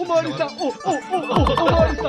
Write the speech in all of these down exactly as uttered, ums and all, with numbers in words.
おまわりさん、お、お、お、お、おまわりさん。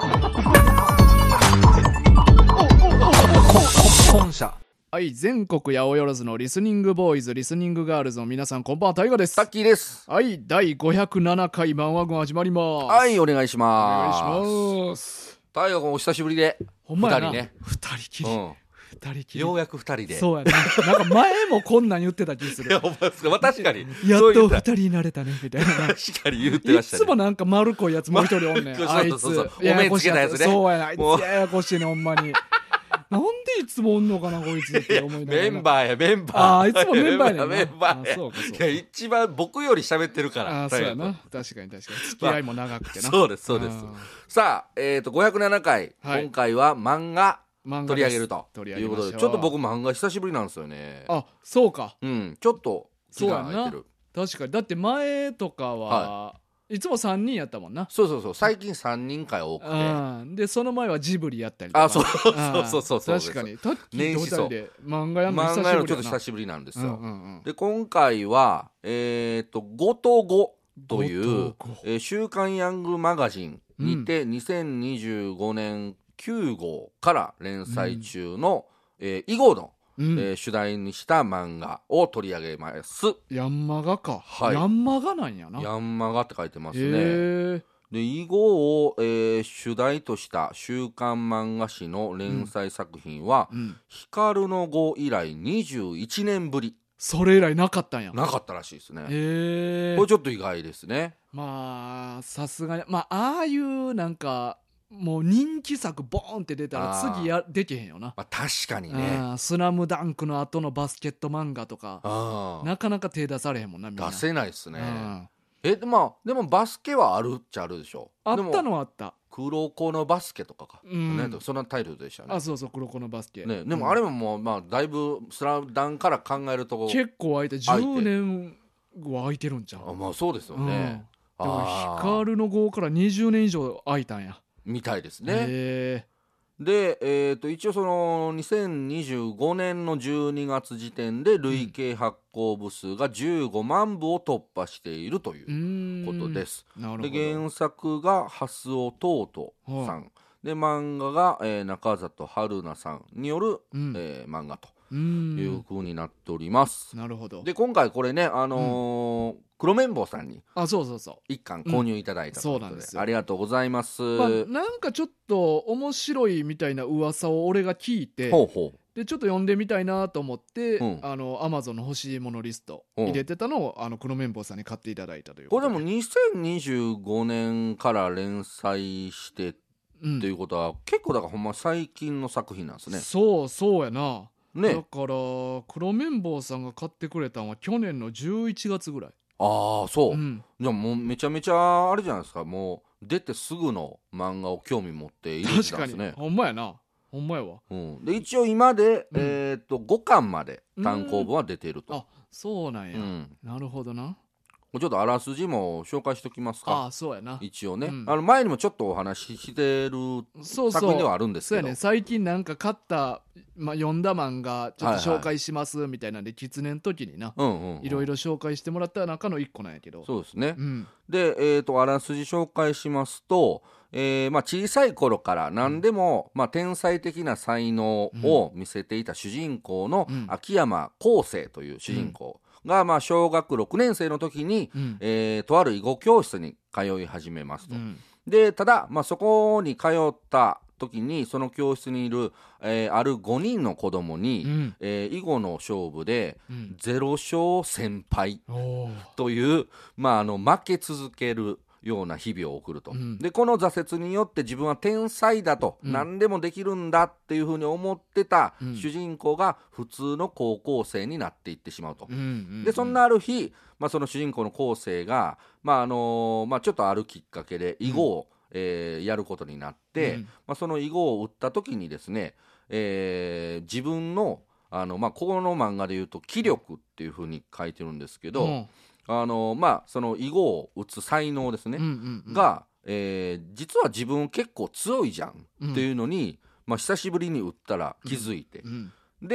お、お、お、お、本社。はい、全国八百万のリスニングボーイズ、リスニングガールズの皆さん、こんばんは、タイガです。 タッキーです。 はい、だいごひゃくななかい漫画軍始まります。 はい、お願いします。 お願いします。 タイガ君お久しぶりで。 ほんまやな。 二人ね。 二人きり。うん。二人きり。 ようやく二人で。 そうやね。なんか前もこんなん言ってた気する。 いや、お前ですか。まあ、確かに。 やっと二人になれたね、みたいな。 確かに言ってましたね。 いつもなんか丸っこいやつもう一人おんねん。あいつ。 そうそうそう。お目つけたやつね。 そうやな。あいつややこしいね、ほんまに。なんでいつもおんのかなこいつって思いながら。 メンバーやメンバー。 ああ、いつもメンバーやねんな。 メンバーや。そうかそうか。いや、一番僕より喋ってるから。 ああ、そうやな。確かに確かに。付き合いも長くてな。 そうですそうです。さあ、えっとごひゃくななかい、今回は漫画取り上げるということで、ちょっと僕漫画久しぶりなんですよね。 あ、そうか。 うん、ちょっと気が空いてる。 確かに。だって前とかは。いつもさんにんやったもんな。 そうそうそう。最近さんにん会多くて。 でその前はジブリやったりとか。 あ、そうそうそうそう。 確かに。タッキーとふたりで漫画やるの久しぶりやな。 漫画やるのちょっと久しぶりなんですよ。で今回はえっとごとごという週刊ヤングマガジンにてにせんにじゅうごねんきゅうごうから連載中の囲碁のうんえー、主題にした漫画を取り上げます。 ヤンマガか、 はい、 ヤンマガなんやな。 ヤンマガって書いてますね。で囲碁を、えー、主題とした週刊漫画誌の連載作品は、うんうん、光の碁以来にじゅういちねんぶり。 それ以来なかったんや。 なかったらしいですね。 へー、 これちょっと意外ですね。 まあさすがに、まあああいうなんかもう人気作ボーンって出たら次やできへんよな。 まあ、確かにね。 スラムダンクの後のバスケット漫画とかなかなか手出されへんもんな。みんな出せないっすね。えでもでもバスケはあるっちゃあるでしょ。 あったのはあった。 黒子のバスケとかか、うん、ね、そんなタイトルでしたね。 あ、そうそう、黒子のバスケ、 ね、でもあれももう、まあ、だいぶスラムダンから考えると結構空いてじゅうねんは空いてるんちゃう。 あ、まあそうですよね、 うん、でも光の号からにじゅうねん以上空いたんやみたいですね。へで、えー、と一応そのにせんにじゅうごねんのじゅうにがつ時点で累計発行部数がじゅうごまんぶを突破しているということです。で原作が蓮尾トートさん、で漫画が、えー、中里春菜さんによる、うんえー、漫画という風になっております。 なるほど。 で今回これね、あのーうん、黒綿棒さんにあそうそうそう一巻購入いただいたということで、うん、そうなんですよ。ありがとうございます。 まあ、なんかちょっと面白いみたいな噂を俺が聞いて、ほうほうでちょっと読んでみたいなと思って、うん、あの Amazon の欲しいものリスト入れてたのを、うん、あの黒綿棒さんに買っていただいたということで。 これでもにせんにじゅうごねんから連載してっていうことは、うん、結構だからほんま最近の作品なんですね。 そうそうやな、ね、だから黒綿棒さんが買ってくれたのは去年のじゅういちがつぐらい。 ああそう、うん、じゃあもうめちゃめちゃあれじゃないですか。もう出てすぐの漫画を興味持っているんですね。 確かにほんまやな、ほんまやわ、 うん、で一応今で、うん、えー、とごかんまで単行本は出ていると。 あそうなんや、うん、なるほどな。 ちょっとあらすじも紹介しておきますか。 あそうやな、 一応ね、うん、あの前にもちょっとお話ししてる作品ではあるんですけど、 そうやね、最近なんか買った、まあ、読んだ漫画ちょっと紹介しますみたいなんで、キツネの時にな、いろいろ紹介してもらった中の一個なんやけど。 そうですね、うん、で、えー、とあらすじ紹介しますと、えーまあ、小さい頃から何でも、うんまあ、天才的な才能を見せていた主人公の秋山昴生という主人公、うんがまあ小学ろくねんせいの時に、うんえー、とある囲碁教室に通い始めますと、うん、でただ、まあ、そこに通った時にその教室にいる、えー、あるごにんの子供に、うんえー、囲碁の勝負で、うん、ゼロしょうせんぱいという、まあ、あの負け続けるような日々を送ると、うん、でこの挫折によって自分は天才だと、うん、何でもできるんだっていうふうに思ってた主人公が普通の高校生になっていってしまうと、うんうんうん、でそんなある日、まあ、その主人公の高生が、まああのーまあ、ちょっとあるきっかけで囲碁を、うんえー、やることになって、うんまあ、その囲碁を打った時にですね、えー、自分の、あの、まあ、ここの漫画でいうと気力っていうふうに書いてるんですけど、うんあのまあ、その囲碁を打つ才能ですね、うんうんうん、が、えー、実は自分結構強いじゃんっていうのに、うんまあ、久しぶりに打ったら気づいて、うんうん、で、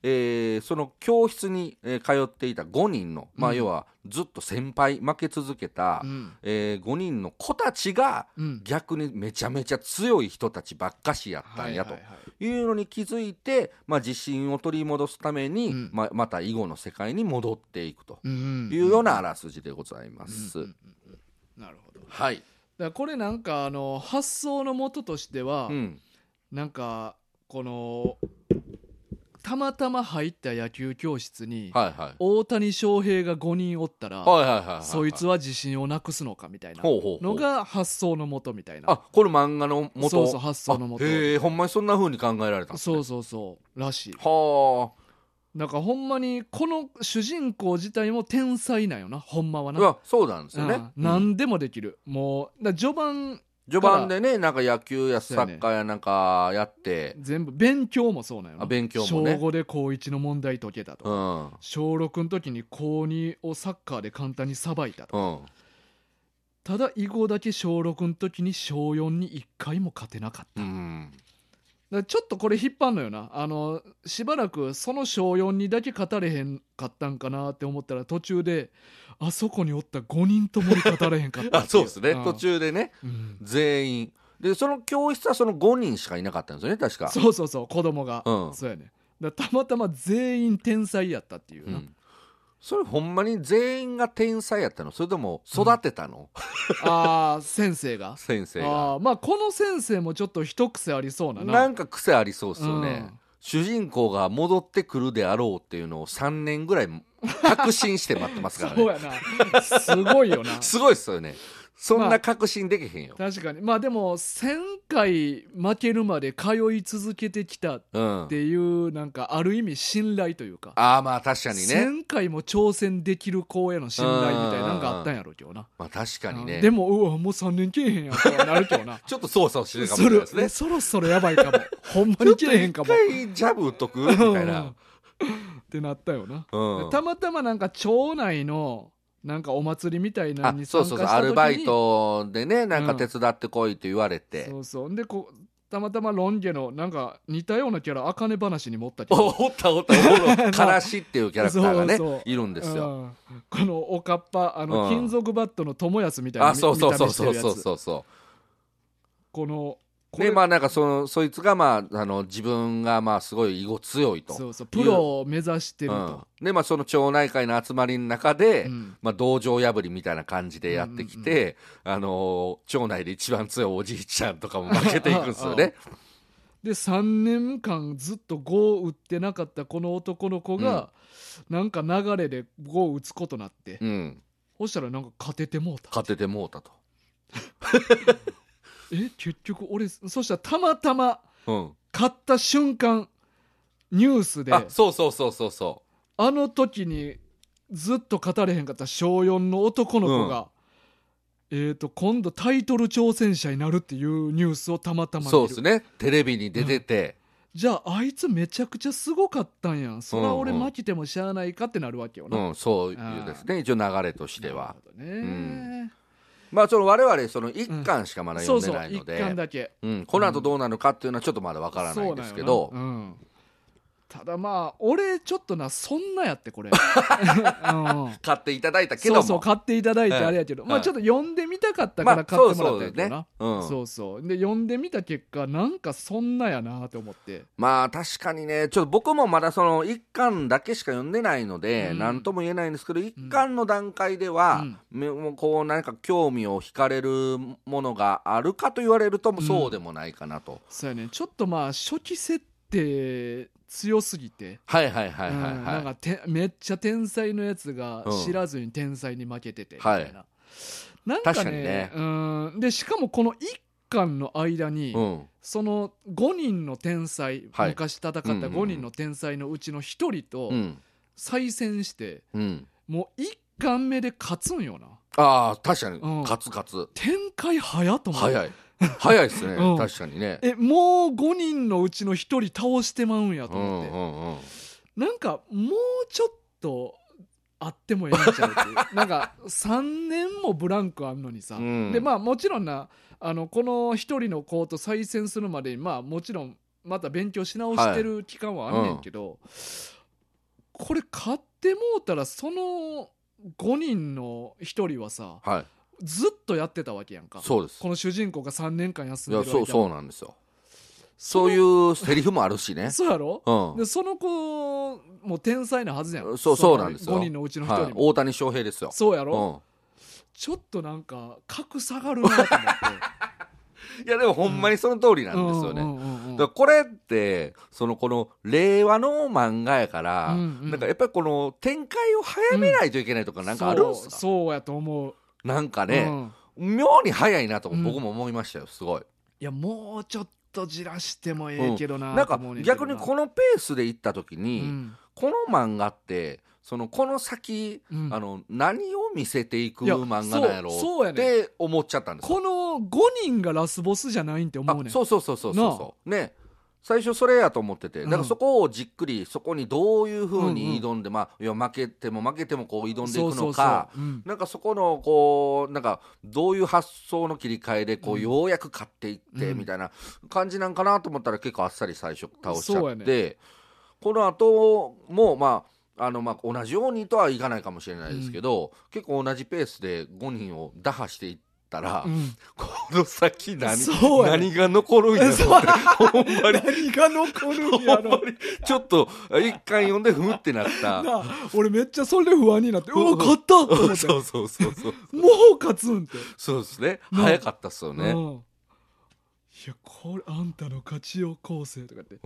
えー、その教室に、えー、通っていたごにんの、まあ、要はずっと先輩負け続けた、うんえー、ごにんの子たちが、うん、逆にめちゃめちゃ強い人たちばっかしやったんやというのに気づいて、まあ、自信を取り戻すために、うんままた囲碁の世界に戻っていくというようなあらすじでございます。うんうんうんうん、なるほど。 はい。 だからこれなんかあの発想の元としては、うん、なんかこのたまたま入った野球教室に、はいはい、大谷翔平がごにんおったら、はいはいはいはいはい、そいつは自信をなくすのかみたいなのが発想の元みたいな。 あ、これ漫画の元。 そうそう、発想の元。 へえ、ほんまにそんな風に考えられたんですね。 そうそうそうらしい。はあ。なんかほんまにこの主人公自体も天才なんよな、ほんまはな。 いや、そうなんですよね。 うん、何でもできる。もうだ序盤序盤でね、なんか野球やサッカーやなんかやって、ね、 全部勉強もそうなんよな。 あ、勉強もね。 小ごで高いちの問題解けたとか、うん、小ろくの時に高にをサッカーで簡単にさばいたとか、うん、ただ囲碁だけ小ろくの時に小よんにいっかいも勝てなかった、うん、だからちょっとこれ引っ張んのよな。あのしばらくその小よんにだけ勝たれへんかったんかなって思ったら、途中であそこにおったごにんともに勝たれへんかったあ、そうですね、うん、途中でね、うん、全員で、その教室はそのごにんしかいなかったんですよね、確か。 そうそうそう、子供が、うん、そうやね。だたまたま全員天才やったっていうな、うん、 それほんまに全員が天才やったの？それとも育てたの？ うん、ああ、先生が先生が。 あ、まあこの先生もちょっと一癖ありそうなな。 なんか癖ありそうっすよね、うん、主人公が戻ってくるであろうっていうのをさんねんぐらい確信して待ってますからねそうやな、すごいよなすごいっすよね。そんな確信できへんよ、 まあ、確かに。まあでもせんかい負けるまで通い続けてきたっていう、うん、なんかある意味信頼というか、 ああ、まあ確かにね、 せんかいも挑戦できる子への信頼みたいなのがあったんやろうけどな。 まあ確かにね、 うん、でもうわもうさんねんけえへんやんとかなるけどなちょっと操作をしてるかもしれないですね。 そろそろやばいかもほんまにけえへんかも。 ちょっと一回ジャブ打っとくみたいなってなったよな、 うん、 たまたまなんか町内のなんかお祭りみたいなのに参加した時に、 そうそうそう、アルバイトでね、なんか手伝ってこいって言われて、 うん、そうそうでこうたまたまロン毛のなんか似たようなキャラ、あかね話にもおったけどおったおったおったからしっていうキャラクターがねそうそういるんですよ、 うん、このおかっぱ、あの、うん、金属バットの友安みたいな見た目してるやつ、あ、そうそうそうそうそう、こので、まあなんかそのそいつがまああの自分がまあすごい囲碁強いと、 そうそう、プロを目指してると、 うん、でまあその町内会の集まりの中で、うん、まあ道場破りみたいな感じでやってきて、うんうんうん、あの町内で一番強いおじいちゃんとかも負けていくんですよねでさんねんかんずっと碁を打ってなかったこの男の子が、うん、なんか流れで碁を打つことになって、うん、そしたらなんか勝ててもうた勝ててもうたとえ結局俺そしたらたまたま勝った瞬間ニュースで、 あ、そうそうそうそうそう、 あの時にずっと勝たれへんかった小よんの男の子が、うん、えーと今度タイトル挑戦者になるっていうニュースをたまたま見る。 そうですね、テレビに出てて、 うん、じゃああいつめちゃくちゃすごかったんやん、それは俺負けてもしゃあないかってなるわけよな、 うんうん、そういうですね、一応流れとしては。 なるほどね、うん、 まあ、その我々そのいっかんしかまだ読んでないので、 うん、そうそういっかんだけ、 うん、この後どうなるかっていうのはちょっとまだわからないんですけど、 うん、ただまあ俺ちょっとなそんなやってこれ、うん、 買っていただいたけども、 そうそう買っていただいてあれやけど、うん、まあちょっと読んでみたかったから買ってもらったんやけどな、まあ、そうそうね、うん、そうそうで読んでみた結果なんかそんなやなと思って、 まあ確かにね、ちょっと僕もまだそのいっかんだけしか読んでないので、うん、なんとも言えないんですけど、いっかんの段階では、うん、もうこう何か興味を惹かれるものがあるかと言われるとそうでもないかなと、うん、 そうやね、ちょっとまあ初期設定強すぎて、 はいはいはいはい、はい、うん、 なんかてめっちゃ天才のやつが知らずに天才に負けててみたいな、はい、なんか ね, 確かにね、うんでしかもこのいっかんの間に、うん、そのごにんの天才、はい、昔戦ったごにんの天才のうちのひとりと再戦して、うん、もういっかんめで勝つんよな。 あー確かに、うん、勝つ勝つ展開早と思う。 早い早いですね、うん、確かにね。 えもうごにんのうちのひとり倒してまうんやと思って、うんうんうん、なんかもうちょっとあってもええんちゃうっていうなんかさんねんもブランクあんのにさ、うん、でまあもちろんなあのこのひとりの子と再戦するまでにまあもちろんまた勉強し直してる期間はあんねんけど、はいうん、これ買ってもうたらそのごにんのひとりはさ、はい、ずっとやってたわけやんか。 そうです。 この主人公がさんねんかん休んでる間。 いや、そう、そうなんですよ。そういうセリフもあるしね。 そうやろ、うん、でその子も天才なはずやん。 そうそうなんですよ。 ごにんのうちのひとりも、はい、 大谷翔平ですよ。 そうやろ、うん、ちょっとなんか格下がるなと思っていやでもほんまにその通りなんですよね。だからこれってそのこの令和の漫画やから、うんうん、なんかやっぱりこの展開を早めないといけないとかなんかあるんすか、うん、 そう、そうやと思う。 なんかね、うん、妙に早いなと僕も思いましたよ、すごい。 いやもうちょっとじらしてもええけどな、 うん、なんか逆にこのペースでいった時に、うん、この漫画ってそのこの先、うん、あの何を見せていく漫画なんやろうって思っちゃったんですよ。 このごにんがラスボスじゃないんって思うねん。 そうそうそうそうそうね。最初それやと思ってて、だからそこをじっくりそこにどういう風に挑んで、うんうん、まあいや負けても負けてもこう挑んでいくのか、そうそうそう、うん、なんかそこのこうなんかどういう発想の切り替えでこうようやく勝っていってみたいな感じなんかなと思ったら結構あっさり最初倒しちゃって、ね、この後もまああのまあ同じようにとはいかないかもしれないですけど、うん、結構同じペースでごにんを打破していってたら、うん、この先 何,、ね、何が残るんやろってほんまに何が残るんやろちょっと一回読んでふむってなったな。俺めっちゃそれで不安になって、うわ勝ったと思ってそうそうそうそうもう勝つんって。 そうですね、早かったっすよね、うん、 いやこれあんたの勝ちよ構成とかって、うん、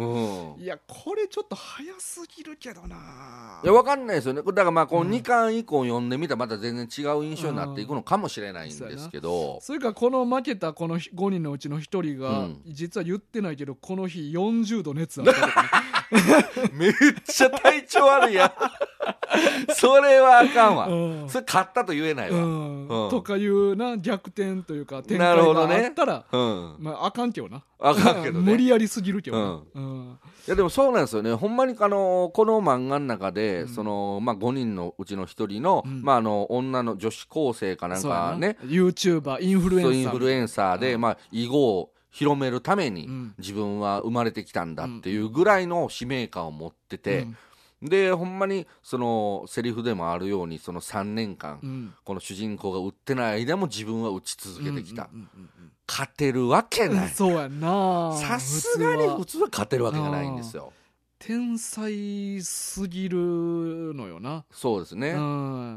いやこれちょっと早すぎるけどな。 いや分かんないですよね。だからまあこのにかん以降読んでみたらまた全然違う印象になっていくのかもしれないんですけど、 うん、それからこの負けたこのごにんのうちのひとりが、うん、実は言ってないけどこの日よんじゅうど熱あったとかねめっちゃ体調悪いやんそれはあかんわ、うん、それ勝ったと言えないわ、 うんうん、とかいうな逆転というか展開があったら、ねうんまあ、あかんけどなあかんけど、ね、 無理やりすぎるけどな、うんうん、 いやでもそうなんですよね。ほんまにあのこの漫画の中で、うんそのまあ、ごにんのうちのひとりの、うんまあ、あの女の女子高生かなんかね YouTuber インフルエンサーインフルエンサーで、うんまあ、囲碁を広めるために自分は生まれてきたんだっていうぐらいの使命感を持ってて、うんでほんまにそのセリフでもあるようにそのさんねんかん、うん、この主人公が打ってない間も自分は打ち続けてきた、うんうんうんうん、勝てるわけない、 そうやな。 さすがに普通は勝てるわけがないんですよ。 天才すぎるのよな。 そうですね、うん、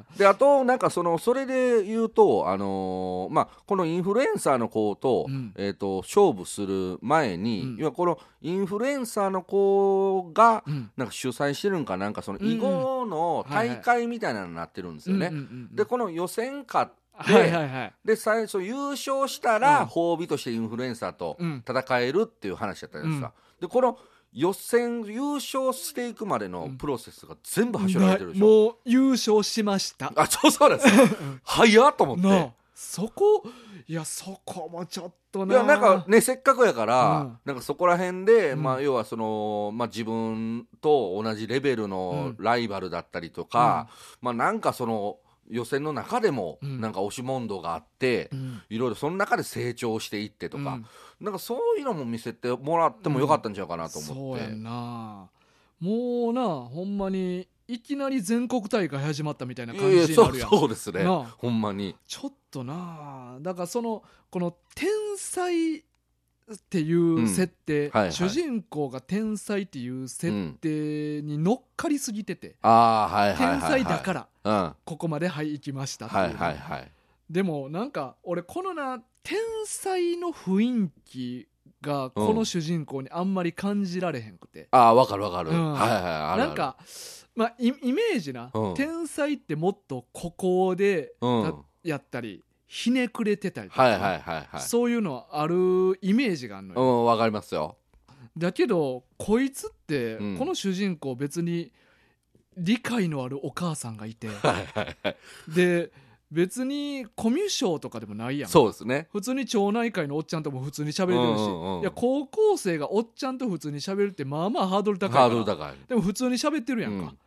であとなんかそのそれで言うと、あのーまあ、このインフルエンサーの子と、うんえー、と勝負する前に、うん、要はこのインフルエンサーの子がなんか主催してるんかなんかその囲碁の大会みたいなのになってるんですよね。でこの予選勝ってはいはいはい、 で最初優勝したら、うん、褒美としてインフルエンサーと戦えるっていう話だったじゃないですか、うん、でこの予選優勝していくまでのプロセスが全部走られてるでしょ、 うん、もう優勝しました。 あそうそうです早っと思ってそこいやそこもちょっとないやなんかねせっかくやから、うん、なんかそこら辺で、うんまあ、要はその、まあ、自分と同じレベルのライバルだったりとか、うんまあ、なんかその予選の中でもなんか押し問答があって、うん、いろいろその中で成長していってとか、うん、なんかそういうのも見せてもらってもよかったんちゃうかなと思って、 うん、そうやんな。もうなほんまにいきなり全国大会始まったみたいな感じになるやん。いやいやそうそうですねほんまにちょっとな。だからそのこの天才っていう設定、うんはいはい、主人公が天才っていう設定に乗っかりすぎてて、うんあはいはいはいはい、 天才だからここまではい行きましたっていう、 はいはいはい、 でもなんか俺このな天才の雰囲気がこの主人公にあんまり感じられへんくて、うん、 あ分かる分かる、うんはいはい、あるなんか、まあ、イ, イメージな、うん、天才ってもっと孤高で、うん、やったりひねくれてたりとか、 はいはいはいはい、 そういうのあるイメージがあるのよ。 うん、わかりますよ。 だけどこいつって、うん、この主人公別に理解のあるお母さんがいて、はいはいはい、で別にコミュ障とかでもないやん。 そうですね。 普通に町内会のおっちゃんとも普通に喋れてるし、うんうんうん、いや高校生がおっちゃんと普通に喋るってまあまあハードル高いから、 ハードル高い。 でも普通に喋ってるやんか、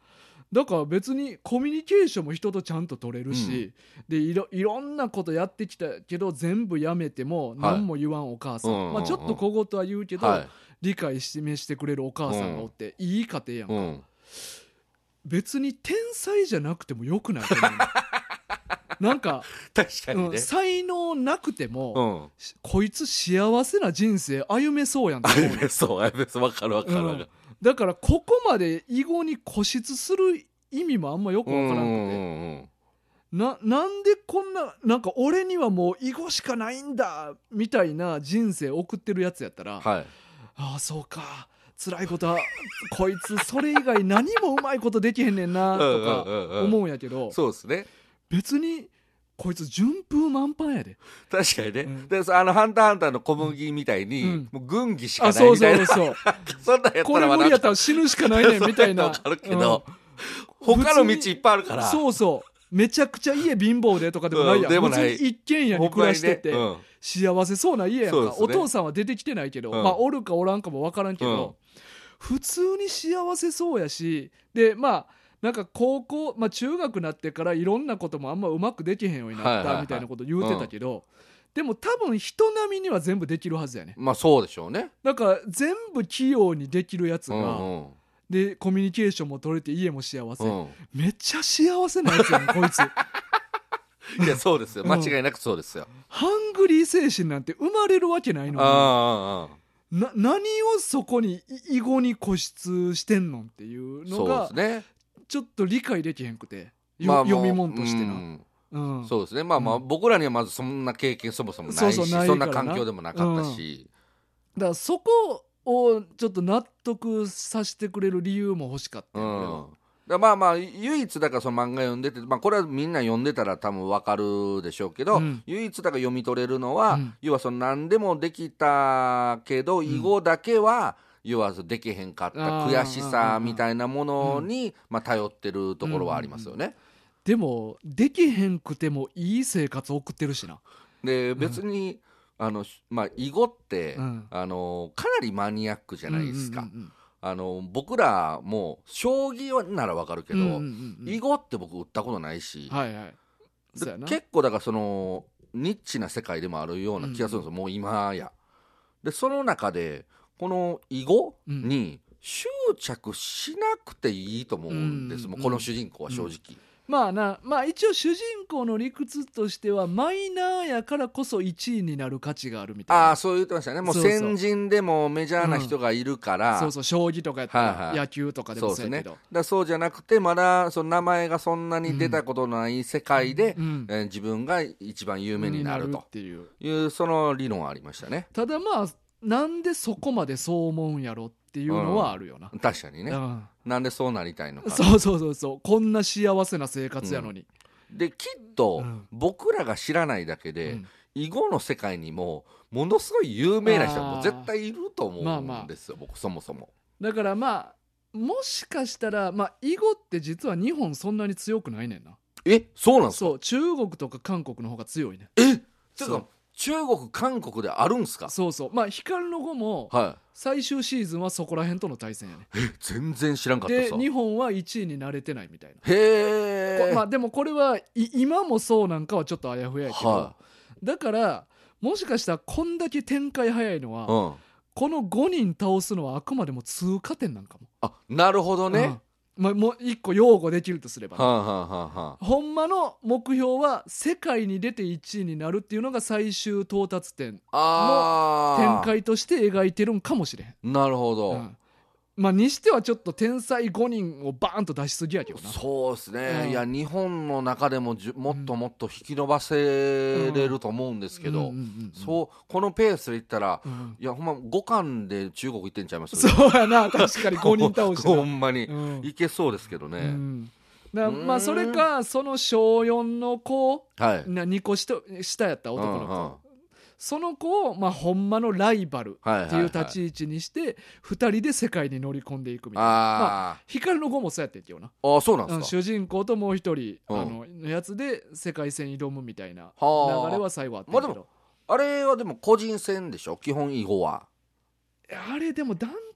だから別にコミュニケーションも人とちゃんと取れるし、うん、でいろ、いろんなことやってきたけど全部やめても何も言わんお母さん、はいまあ、ちょっと小言は言うけど、はい、理解示してくれるお母さんがおって、うん、いい家庭やんか、うん、別に天才じゃなくてもよくないと思うなんか確かにね、 うん、才能なくても、うん、こいつ幸せな人生歩めそうやんと思う。 歩めそう歩めそう分かる分かる、うん、 だからここまで囲碁に固執する意味もあんまよく分からんくて、うんうんうん、な, なんでこんななんか俺にはもう囲碁しかないんだみたいな人生送ってるやつやったら、はい、ああそうか辛いことはこいつそれ以外何もうまいことできへんねんなとか思うんやけど、うんうんうんうん、 そうですね、 別にこいつ順風満帆やで。 確かにね、うん、であのハンターハンターの小麦みたいに、うん、もう軍技しかないみたいな、あそうそうそうそんなんやったらこれ無理やったら死ぬしかないねんみたいな分かるけど、うん、他の道いっぱいあるから、 そうそうめちゃくちゃ家貧乏でとかでもないやん、うん、でもない普通に一軒家に暮らしてて、ねうん、幸せそうな家やんか、ね、お父さんは出てきてないけど、うん、まあおるかおらんかも分からんけど、うん、普通に幸せそうやし、でまあなんか高校、まあ、中学になってからいろんなこともあんまうまくできへんようになったみたいなこと言うてたけど、はいはいはいうん、でも多分人並みには全部できるはずやね。 まあそうでしょうね。 だから全部器用にできるやつが、うんうん、でコミュニケーションも取れて家も幸せ、うん、めっちゃ幸せなやつやねこいついやそうですよ間違いなくそうですよ、うん、 ハングリー精神なんて生まれるわけないのにあな何をそこに囲碁に固執してんのっていうのがそうですねちょっと理解できへんくて、まあ、読み物としてな、うんうん、そうですねまあまあ、うん、僕らにはまずそんな経験そもそもないし、そうそうないそんな環境でもなかったし、 うん、だからそこをちょっと納得させてくれる理由も欲しかった、うん、 だまあまあ唯一だからその漫画読んでて、まあ、これはみんな読んでたら多分分かるでしょうけど、うん、唯一だから読み取れるのは、うん、要はその何でもできたけど囲碁だけは、うん要はできへんかった悔しさみたいなものに、まあ、頼ってるところはありますよね、うんうんうん、 でもできへんくてもいい生活を送ってるしな。 で別に、うん、あのまあ囲碁って、うん、あのかなりマニアックじゃないですか、うんうんうんうん、あの僕らも将棋ならわかるけど、うんうんうん、囲碁って僕打ったことないし、はいはい、結構だからそのニッチな世界でもあるような気がするんですよ、うんうん、もう今やでその中でこの囲碁に執着しなくていいと思うんです、うん、もうこの主人公は正直、うん、 まあな、まあ一応主人公の理屈としてはマイナーやからこそいちいになる価値があるみたいな。 ああそう言ってましたね。もう先人でもメジャーな人がいるから、 うん、そうそう将棋とかやったら、はいはい、野球とかでもそうやけど、 そうですね、だそうじゃなくてまだその名前がそんなに出たことのない世界で、うんうんえー、自分が一番有名になるというその理論はありましたね。 ただまあなんでそこまでそう思うんやろっていうのはあるよな、 うん、確かにね、うん、なんでそうなりたいのか。 そうそうそうそうこんな幸せな生活やのに、 うん、できっと僕らが知らないだけで、うん、囲碁の世界にもものすごい有名な人も絶対いると思うんですよ、まあまあ、僕そもそもだからまあもしかしたら、まあ、囲碁って実は日本そんなに強くないねんな。 えそうなんですか。 そう中国とか韓国の方が強いね。 えちょっと中国韓国であるんすか。 そうそうまあ光の碁も最終シーズンはそこら辺との対戦やね。 え全然知らんかったさ。 で日本はいちいになれてないみたいな。 へえ、 まあでもこれは今もそうなんかはちょっとあやふややけど、はあ、だからもしかしたらこんだけ展開早いのは、うん、このごにん倒すのはあくまでも通過点なんかも。 あなるほどね、うんまあ、もう一個擁護できるとすれば、ねはあはあはあ、 ほんまの目標は世界に出ていちいになるっていうのが最終到達点の展開として描いてるんかもしれん。 なるほど、 うんまあ、にしてはちょっと天才ごにんをバーンと出しすぎやけどな。 そうですね、うん、いや日本の中でもじゅもっともっと引き伸ばせれると思うんですけど、そうこのペースでいったら、うん、いやほんまごかんで中国行ってんちゃいます。 そうやな確かにごにん倒してほんまに、うん、いけそうですけどね、うん、 だまあそれかその小よんの子、はい、なにこ下やった男の子、うんうんその子を、まあ、ほんまのライバルっていう立ち位置にしてふたりで世界に乗り込んでいくみたいな。まあ、光の碁もそうやってんけどな。 あそうなんですか。 主人公ともう一人、うん、あのやつで世界戦挑むみたいな流れは最後あったけど、まあ、でもあれはでも個人戦でしょ基本囲碁は。 あれでも団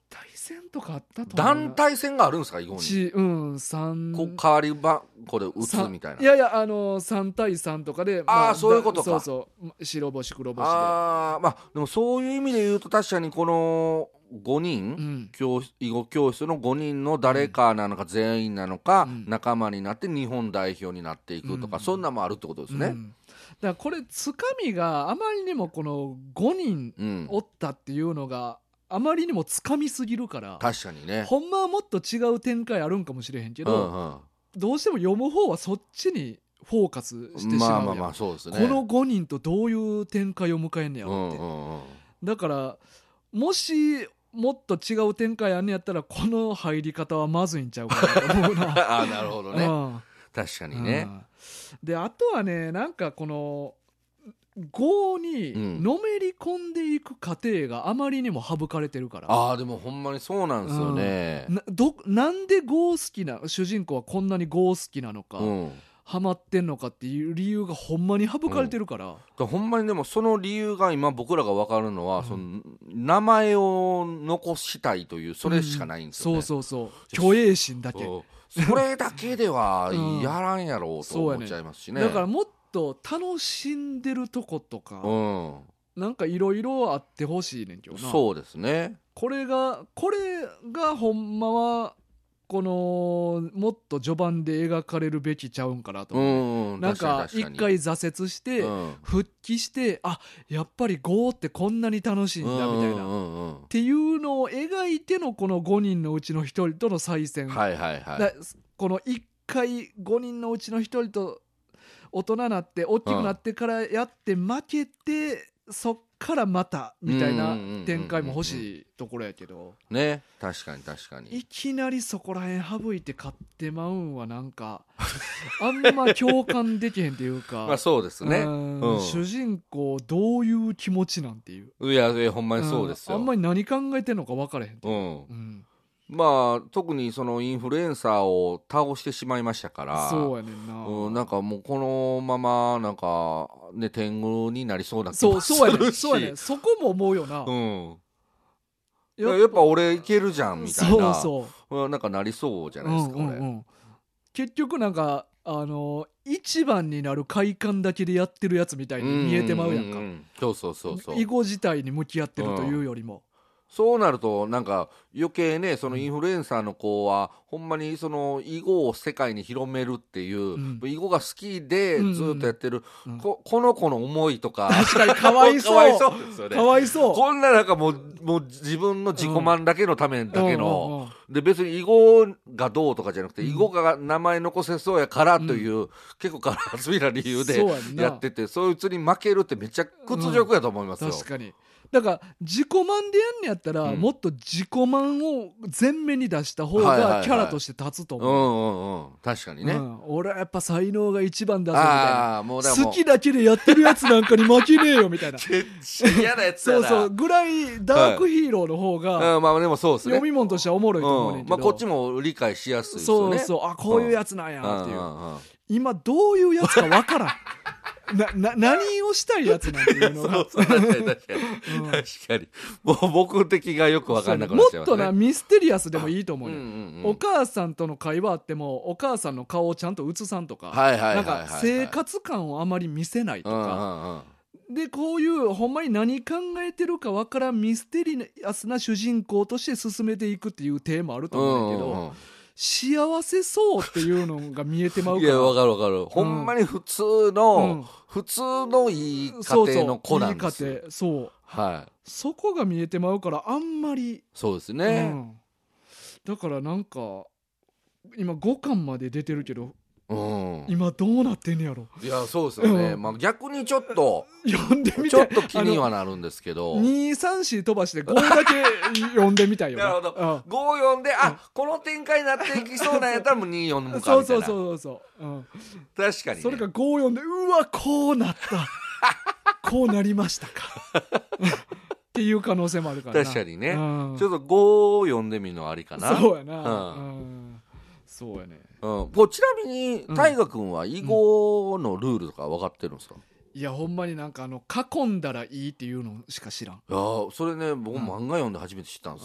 体戦とかあったと思うな。 団体戦があるんですか、囲碁に。 ちうん三こう代わりばこで打つみたいな。 いやいや、あのさん対さんとかで、 ああ、まあ、そういうことか。 そうそう白星黒星で。 ああ、まあでもそういう意味で言うと確かにこのごにん、うん、教囲碁教室のごにんの誰かなのか全員なのか、うん、仲間になって日本代表になっていくとか、うん、そんなもあるってことですね。うん、 だからこれつかみがあまりにもこのごにんおったっていうのがあまりにもつかみすぎるから、 確かにね、 ほんまはもっと違う展開あるんかもしれへんけど、うんうん、どうしても読む方はそっちにフォーカスしてしまうやん。まあまあまあそうですね。このごにんとどういう展開を迎えんねやろって、うんうんうん、だからもしもっと違う展開あんねやったらこの入り方はまずいんちゃうかなと思うな。 あ、なるほどね、うん、確かにね、うん、 であとはね、なんかこの碁にのめり込んでいく過程があまりにも省かれてるから、 うん、ああでもほんまにそうなんですよね、 うん、な, どなんで碁好きな主人公はこんなに碁好きなのか、うん、ハマってんのかっていう理由がほんまに省かれてるから、 うん、ほんまにでもその理由が今僕らが分かるのは、うん、その名前を残したいというそれしかないんですよね、 うん、そうそうそう虚栄心だけそれだけではやらんやろうと思っちゃいますしね、 うん、だからもっと楽しんでるとことか、うん、なんかいろいろあってほしいねんけどな。 そうですね。 これがこれがほんまはこのもっと序盤で描かれるべきちゃうんかなと思う、うんうん、なんか一回挫折して、うん、復帰してあやっぱりゴーってこんなに楽しいんだみたいな、うんうんうん、っていうのを描いてのこのごにんのうちのひとりとの再戦、はいはいはい、だこのいっかいごにんのうちのひとりと大人になって大きくなってからやって負けて、うん、そっからまたみたいな展開も欲しいところやけどね。確かに確かにいきなりそこら辺省いて勝ってまうんはなんかあんま共感できへんっていうかまあそうですね、 うん、主人公どういう気持ちなんていういやいやほんまにそうですよ、 あんまり何考えてんのか分からへんっていう、うんうん、まあ特にそのインフルエンサーを倒してしまいましたからそうやねんな、 うん、なんかもうこのままなんかね天狗になりそうな気もするし、 そうそうやねそうやねそこも思うよな、うん、 やっぱ、やっぱ俺いけるじゃんみたいな、 そうそう、 なんかなりそうじゃないですか、うんうんうん、 結局なんかあの一番になる快感だけでやってるやつみたいに見えてまうやんか、うんうんうん、 そうそうそうそう、 囲碁自体に向き合ってるというよりも、うん、 そうなるとなんか余計ねそのインフルエンサーの子はほんまにその囲碁を世界に広めるっていう、うん、囲碁が好きでずっとやってる、うんうん、こ, この子の思いとか確かにかわいそうかわいそうですよね、かわいそうこんななんかもう、もう自分の自己満だけのためだけの、うんうんうん、で別に囲碁がどうとかじゃなくて、うん、囲碁が名前残せそうやからという、うん、結構からはずみな理由でやってて、そいつに負けるってめっちゃ屈辱やと思いますよ、うん、 確かにだから自己満でやんねやったら、うん、もっと自己満を前面に出した方がキャラとして立つと思う、はいはいはい、うんうんうん、 確かにね、うん、 俺はやっぱ才能が一番だぞみたいな、もうだ好きだけでやってるやつなんかに負けねえよみたいな嫌なやつやなそうそうぐらいダークヒーローの方が、はい、 まあでもそうですね、 読み物としてはおもろいと思うねんけど、 うん、まあ、こっちも理解しやすいですよね、 そうそうあこういうやつなんやっていう、うんうんうん、今どういうやつかわからんなな何をしたいやつなんていうのがそうそう確かに確かに、うん、確かにもう僕的がよく分かんなくなっちゃいますね。 もっとなミステリアスでもいいと思うよ、うんうんうん、お母さんとの会話あってもお母さんの顔をちゃんと映さんとか、はいはいはいはい、なんか生活感をあまり見せないとか、うんうんうん、でこういうほんまに何考えてるか分からんミステリアスな主人公として進めていくっていうテーマあると思うんだけど、うんうんうん、幸せそうっていうのが見えてまうからいや分かる分かる、うん、ほんまに普通の、うん、普通のいい家庭の子なんですよ。 そうそういい家庭そう、 はい、 そこが見えてまうからあんまりそうですね、うん、 だからなんか今ごかんまで出てるけど、うん、今どうなってんねやろ。 いやそうですよね、うん、まあ、逆にちょっと読んでみたい、 ちょっと気にはなるんですけどにさんし飛ばしてごだけ読んでみたいよなるほど、うん、ご読んであ、うん、この展開になっていきそうなんやったらもうに読むかみたいなそうそうそうそう、うん、確かに、ね、 それかご読んでうわこうなったこうなりましたかっていう可能性もあるからな。 確かにね、うん、ちょっとご読んでみるのありかな。 そうやな、うんうん、そうやね、 うん、こちなみに大河君は囲碁のルールとか分かってるんですか？ いやほんまになんかあの囲んだらいいっていうのしか知らん。いやそれね僕漫画読んで初めて知ったんですよ、うん、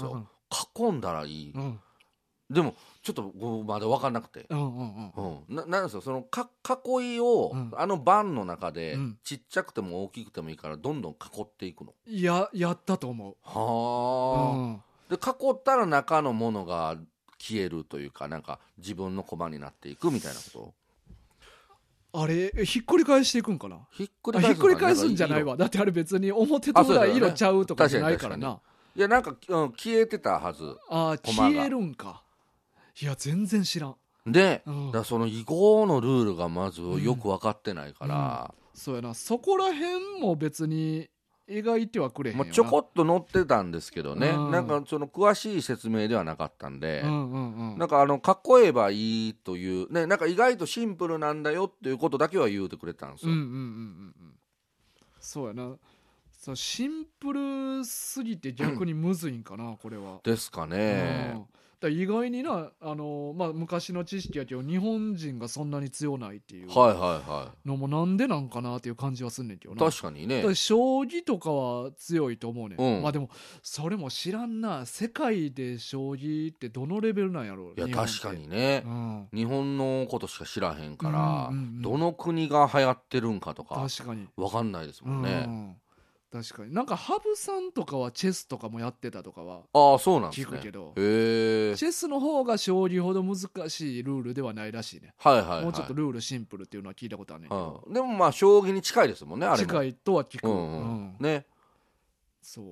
囲んだらいい、 うん、 でもちょっとまだ分かんなくて、 うんうんうんうん、ななんですよそのか囲いを、うん、あの盤の中で、うん、ちっちゃくても大きくてもいいからどんどん囲っていくの。 ややったと思う。 はあ、うん、で囲ったら中のものが消えるというかなんか自分の駒になっていくみたいなこと。 あれひっくり返していくんかな。 ひっくり返す、 ひっくり返すんじゃないわ。だってあれ別に表と裏色ちゃうとかじゃないからな。 いやなんか、うん、消えてたはず。 あ消えるんか。いや全然知らん。 で、うん、だその囲碁のルールがまずよく分かってないから、うんうん、 そうやな。そこら辺も別に描いてはくれへんよな。 ちょこっと載ってたんですけどね、うん、なんかその詳しい説明ではなかったんで、うんうんうん、なんかあの囲えばいいという、ね、なんか意外とシンプルなんだよっていうことだけは言うてくれたんですよ。うんうんうんうん、 そうやな。そうシンプルすぎて逆にむずいんかな、うん、これは。 ですかね。 うんだ意外になあの、まあ、昔の知識やけど日本人がそんなに強ないっていうのもなんでなんかなっていう感じはすんねんけどな。 確かにね。 だ将棋とかは強いと思うねん、うん、まあでもそれも知らんな。世界で将棋ってどのレベルなんやろう。 いや確かにね、うん、日本のことしか知らへんから、うんうんうん、どの国が流行ってるんかとか確かに分かんないですもんね、 うん確かになんか羽生さんとかはチェスとかもやってたとかはああそうなんですね。 聞くけど、 へチェスの方が将棋ほど難しいルールではないらしいね。 はいはい、はい、 もうちょっとルールシンプルっていうのは聞いたことあるねんけど、 うん、でもまあ将棋に近いですもんねあれも。 近いとは聞く、うんうんうん、ねそう、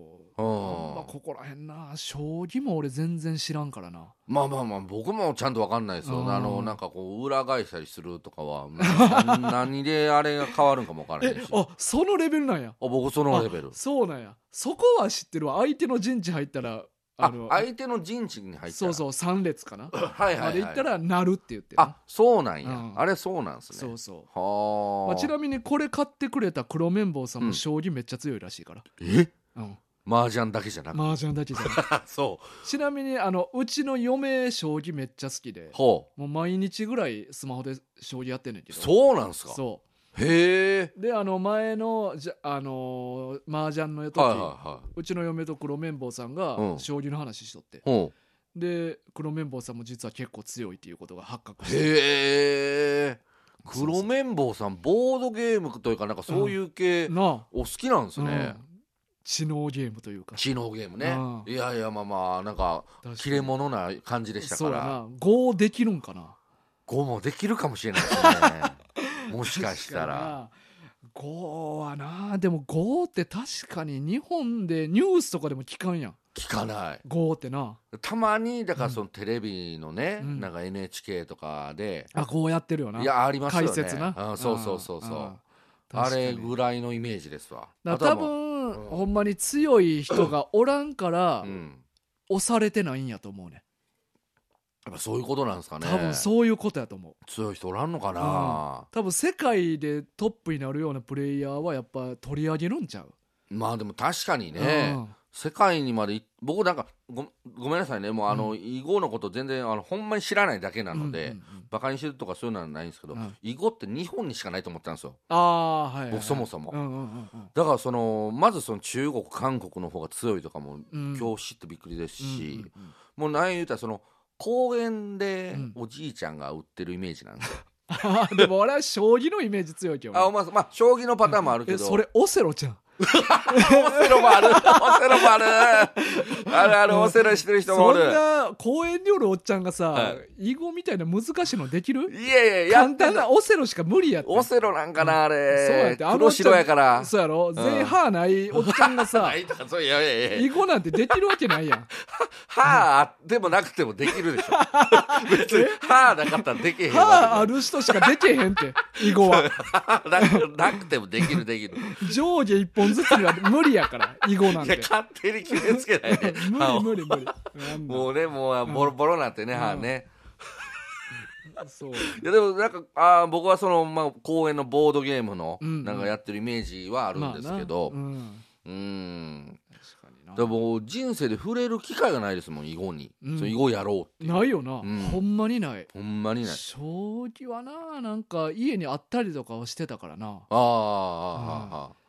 まあ、ここらへんな将棋も俺全然知らんからな。 まあまあまあ僕もちゃんと分かんないですよ。あのなんかこう裏返したりするとかは何であれが変わるんかも分からないし。 あそのレベルなんや。 あ僕そのレベル。 そうなんや。そこは知ってるわ。相手の陣地入ったらあの相手の陣地に入ったらそうそうさん列かなはいはい、はい、 あれ行ったらなるって言ってる。 あそうなんや、うん、あれそうなんすね。 そうそうは、 まあ、ちなみにこれ買ってくれた黒綿棒さんも将棋めっちゃ強いらしいから、 うん、えうん麻雀だけじゃなくて麻雀だけじゃなくてそうちなみにあのうちの嫁将棋めっちゃ好きでほうもう毎日ぐらいスマホで将棋やってんねんけど。 そうなんすか。 そうへえ。 であの前のじゃあのー、麻雀の時、はいはいはい、うちの嫁と黒綿棒さんが将棋の話しとって、うん、で黒綿棒さんも実は結構強いっていうことが発覚して。 へえ。黒綿棒さんボードゲームというかなんかそういう系、うん、お好きなんですね、うん知能ゲームというか知能ゲームね、うん、いやいやまあまあなんか切れ者な感じでしたから。そうなごできるんかな。 ごもできるかもしれないですねもしかしたらごはな。でもごって確かに日本でニュースとかでも聞かんやん。 聞かない。 ごってなたまにだからそのテレビのね、うん、なんか エヌエイチケー とかであこうやってるよな。 いやありますよね解説な。 あそうそうそうそう。あれぐらいのイメージですわ。 だ多分うん、ほんまに強い人がおらんから、うん、押されてないんやと思うね。 やっぱそういうことなんですかね。 多分そういうことやと思う。 強い人おらんのかな、うん、 多分世界でトップになるようなプレイヤーはやっぱ取り上げるんちゃう。 まあでも確かにね、うん、世界にまで僕なんか ご, ごめんなさいねもうあの、うん、囲碁のこと全然あのほんまに知らないだけなので、うんうんうん、バカにしてるとかそういうのはないんですけど、うん、囲碁って日本にしかないと思ったんですよ。 あ、はいはいはい、 僕そもそも、 うんうんうんうん、 だからそのまずその中国韓国の方が強いとかも、うん、今日知ってびっくりですし、うんうんうん、もう何言うたらその公園でおじいちゃんが売ってるイメージなんですよ、 うん、でも俺は将棋のイメージ強いけど、ね、 あ、まあ、まあ将棋のパターンもあるけど、 えそれオセロちゃんオセロもあるオセロもあるあるある、オセロしてる人もおる。 そんな公園におるおっちゃんがさ、はい、囲碁みたいな難しいのできる？ いやいや簡単なオセロしか無理やって。 オセロなんかなあれ、 うん、そうやってあの黒白やからそうやろ、全歯ないおっちゃんがさそういやいやいや囲碁なんてできるわけないやん歯あってもなくてもできるでしょ別に歯なかったらできへん。 歯ある人しかできへんって囲碁はなくてもできるできる上下一本ずつには無理やから囲碁なんて。いや勝手に決めつけないで無理無理無理もうねもうボロボロなってね、うん、歯ねそう。 いやでもなんかあ僕はその、まあ、公園のボードゲームのなんかやってるイメージはあるんですけど、まあ、うんうん確かにな。でも人生で触れる機会がないですもん囲碁に、うん、そう囲碁やろうっていうないよな、うん、ほんまにない。 ほんまにない。 将棋はななんか家にあったりとかはしてたからな。 ああ、うん、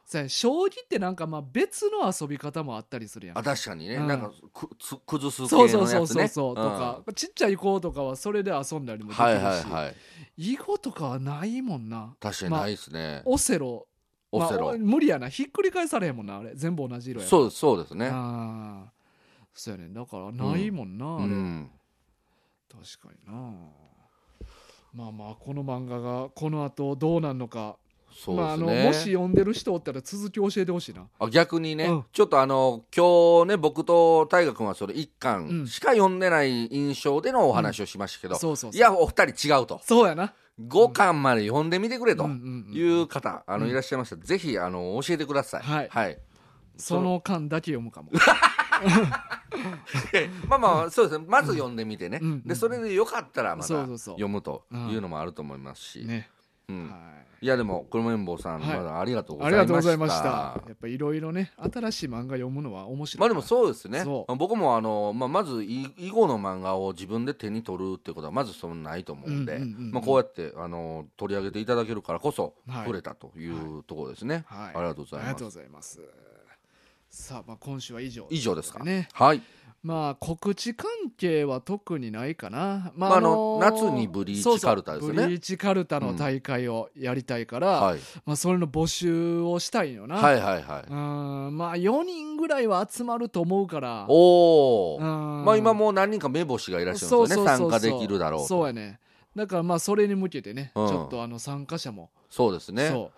将棋ってなんかまあ別の遊び方もあったりするやん。 あ確かにね、 うん、 なんかくつ崩す系そうのやつね。 そうそうそうそう、 うん、 とかちっちゃい子とかはそれで遊んだりもできるし、 はいはいはい、 囲碁とかはないもんな。 確かにないですね、 まあ、オセロオセロ、 まあ、無理やな、ひっくり返されへんもんな、あれ全部同じ色や。 そうそうですね。 ああそうやね、だからないもんな、うん、あれ、うん、確かにな。まあまあこの漫画がこの後どうなんのか、そうですね、まあ、あのもし読んでる人おったら続き教えてほしいな。 あ逆にね、 うん、 ちょっとあの今日ね僕と大河君はそれいっかんしか読んでない印象でのお話をしましたけど、いやお二人違うと、 そうやな、 ごかんまで読んでみてくれという方、あのいらっしゃいましたら、ぜひあの教えてください。はい、はい、 その間だけ読むかもまあまあそうですね、まず読んでみてね、うん、でそれでよかったらまた読むというのもあると思いますし、ね、うん、はい、いやでも黒綿棒さん、はい、まだありがとうございました。ありがとうございました。 やっぱいろいろね新しい漫画読むのは面白い。 まあでもそうですね、僕もあの、まあ、まず囲碁の漫画を自分で手に取るってことはまずそんなないと思うんで、こうやってあの取り上げていただけるからこそ触れたというところですね、はいはい、ありがとうございます。ありがとうございます。さあ、まあ今週は以上、ね、 以上ですかね。はい。 まあ告知関係は特にないかな。まあ、 まあ、あの夏にブリーチカルタですね。そうそうブリーチカルタの大会をやりたいから、うん、はい、まあそれの募集をしたいよな。 はいはいはい。 うん、まあよにんぐらいは集まると思うから。 おお。まあ今もう何人か目星がいらっしゃるんですよね。参加できるだろうと。 そうやね。だからまあそれに向けてね、うん、ちょっとあの参加者も。 そうですね。 そう。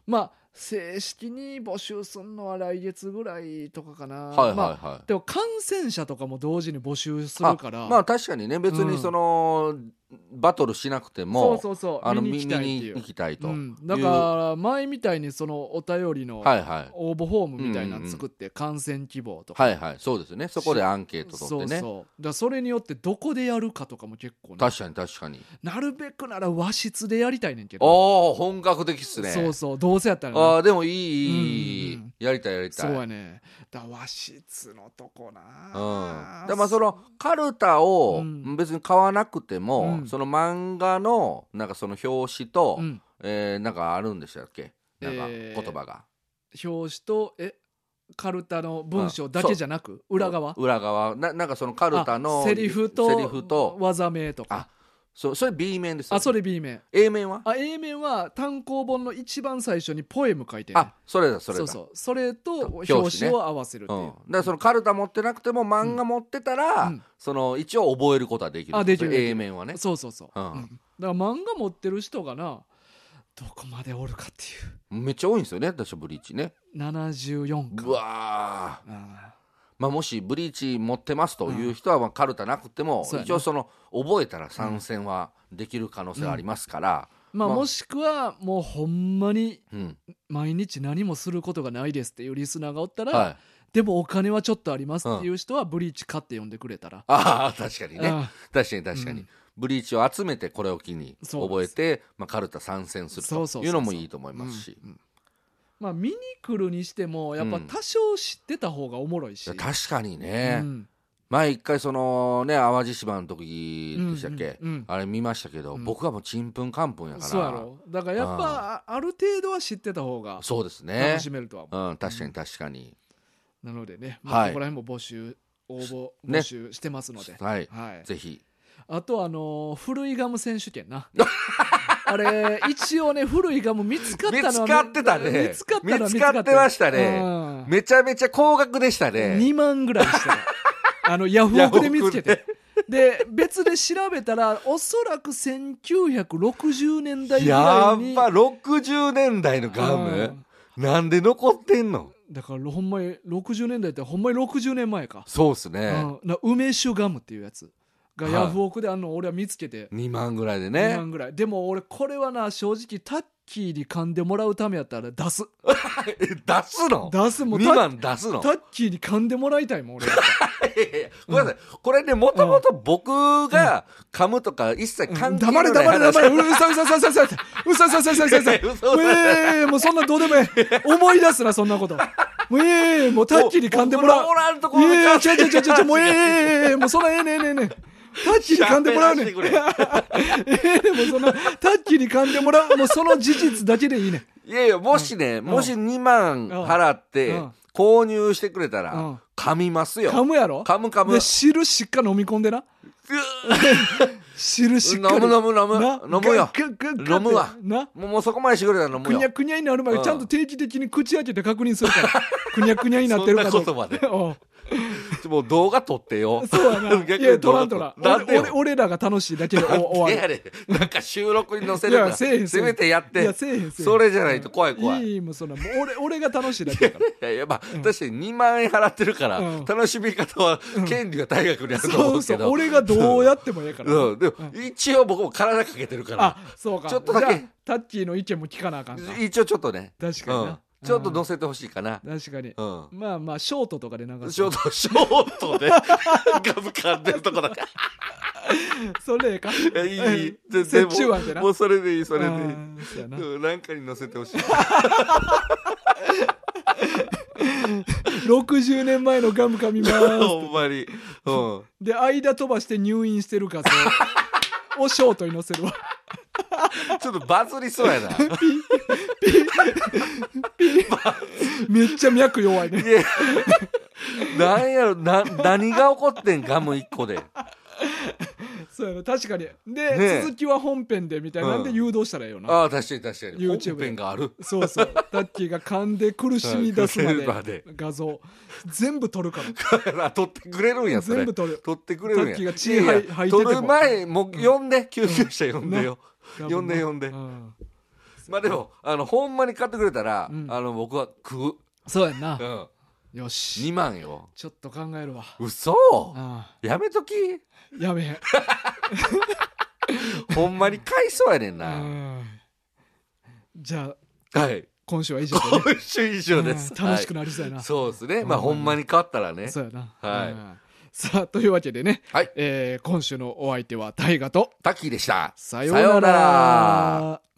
まあ正式に募集するのは来月ぐらいとかかな。 はいはいはい、 まあ、でも感染者とかも同時に募集するから、 まあ確かにね、別にその、うん、バトルしなくても、 そうそうそう、 あの見に行きたいっていう、 見に行きたいと、うん、 だから前みたいにそのお便りの応募フォームみたいなの作って、感染希望とか、 はいはい、そうですね、そこでアンケート取ってね、 そうそう、だからそれによってどこでやるかとかも結構ね、 確かに確かに、 なるべくなら和室でやりたいねんけど、 おお本格的っすね。 そうそう、どうせやったらね、 ああでもいいいい、うんうん、やりたいやりたい。 そうやね、だから和室のとこな、 うん、でまあそのカルタを別に買わなくても、うん、その漫画のなんかその表紙と、うん、えー、なんかあるんでしたっけ、なんか言葉が、 えー、表紙とえカルタの文章だけじゃなく、うん、裏側裏側 な, なんかそのカルタのセリフとセリフと技名とか、 あそ, それ B 面ですよ、ね、 あそれ B 面。 A 面はあ A 面は単行本の一番最初にポエム書いてる、ね、 あそれだそれだ、 そうそう、それと表紙を合わせるっていう、ね、うん、だからそのカルタ持ってなくても漫画持ってたら、うん、その一応覚えることはできる、 あできる A 面はね、 そうそうそう、うんうん、だから漫画持ってる人がなどこまでおるかっていう、 めっちゃ多いんですよね、私ブリーチねななじゅうよんか、 うわー、まあ、もしブリーチ持ってますという人はまあカルタなくても、うん、一応その覚えたら参戦はできる可能性はありますから、 うん、まあ、もしくはもうほんまに毎日何もすることがないですっていうリスナーがおったら、はい、でもお金はちょっとありますっていう人はブリーチ買って読んでくれたら、うん、 ああ確かにね、確かに確かに、うん、ブリーチを集めてこれを機に覚えて、まあ、カルタ参戦するというのもいいと思いますし、 まあ、見に来るにしてもやっぱ多少知ってた方がおもろいし、 うん、確かにね、うん、前一回そのね淡路島の時でしたっけ、うんうんうん、あれ見ましたけど、うん、僕はもうちんぷんかんぷんやから、 そうやろ、だからやっぱある程度は知ってた方がそうですね楽しめるとは思う、 うん、確かに確かに、 なのでね、まあ、ここら辺も募集応募募集してますので、ね、 はい、はい、ぜひ。 あとあのー、古いガム選手権なあれ一応ね古いガム見つかったのは見つかってたね、 見つかったのは見つかってましたね、うん、めちゃめちゃ高額でしたね、 にまんぐらいしたあのヤフオクで見つけてで別で調べたらおそらくせんきゅうひゃくろくじゅうねんだいぐらいに、 やっぱろくじゅうねんだいのガムなんで残ってんの、 だからほんまにろくじゅうねんだいってほんまにろくじゅうねんまえか、 そうっすね、 うん、梅酒ガムっていうやつがヤフオクであんの俺は見つけて、 にまんぐらいでね、 にまんぐらいでも俺これはな正直タッキーに噛んでもらうためやったら出す出すの出すもうにまん出すのタッキーに噛んでもらいたいもん俺ごめんなさい、これねもともと僕が噛むとか一切関係ない、 うん、黙れ黙れ黙れうそうそうそうそううそうそうそうそうそうそうええもうそんなどうでもええ思い出すなそんなこともうええもうタッキーに噛んでもらういやいやちょちょちょちょもうええええもうそんなええねえねえねえタッキーに噛んでもらうねんえー、でもそのタッキーに噛んでもらうもうその事実だけでいいねいやいや、もしね、もしにまん払って購入してくれたら噛みますよ。 噛むやろ。 噛む噛む。 で汁しっかり飲み込んでな。汁しっかり飲む飲む飲む飲むよ。飲むわ。 な、 もうそこまでしてくれたら飲むよ。 くにゃくにゃになるまでちゃんと定期的に口開けて確認するから。くにゃくにゃになってるかどうか。 そんなことまで。もう動画撮ってよ。 そうやな。いや、撮らん撮らん。俺、俺らが楽しいだけで終わる。 やれ。なんか収録に載せるから。せめてやって。 いや、せえへん。 それじゃないと怖い怖い。 いい、もうそんな。俺、俺が楽しいだけだから。いやいや、まあ、確かににまんえん払ってるから、楽しみ方は、権利は大学にあると思うけど。 そうそう、俺がどうやってもええから。 うん。でも、一応僕も体かけてるから。 あ、そうか。 ちょっとだけ。 タッキーの意見も聞かなあかんか。 一応ちょっとね。 確かにな。 ちょっと載せてほしいかな。 確かに。 うん、 まあまあ、ショートとかで流す。 ショート、ショートで、ガブ噛んでるとこだけ。 それか。 いい、い。 折衷案でな。 もうそれでいい、それでいい。なんかに載せてほしい。 ろくじゅうねんまえのガム噛みます。 ほんまに。うん。 で、間飛ばして入院してる画像をショートに載せるわ。 ちょっとバズりそうやな。ピピピめっちゃ脈弱いね。 いやなんやろな、何が起こってんガムいっこで。 そうやな、確かに。で、ね、続きは本編でみたいなんで誘導したらいいよな。 ああ、確かに確かに。 YouTube 本編がある。 そうそう。タッキーが噛んで苦しみ出すまで画像全部撮るから。撮ってくれるんや、それ。 全部撮る。 撮ってくれるんや。 タッキーが血吐いてても。 撮る前、もう呼んで、救急車呼んでよ。呼んで呼んで。まあでも、あの、ほんまに買ってくれたら、あの、僕は食う。 そうやんな。よし。 にまんよ。 ちょっと考えるわ。 嘘やめとき。 やめへん。 ほんまに買いそうやねんな。 じゃあ、はい。 今週は以上で、 ね、今週以上です。 楽しくなりそうやな。 そうですね。まあほんまに買ったらね。 そうやな。 はい。 さあ、というわけでね、 はい、 えー、今週のお相手は大河とタッキーでした。 さようなら。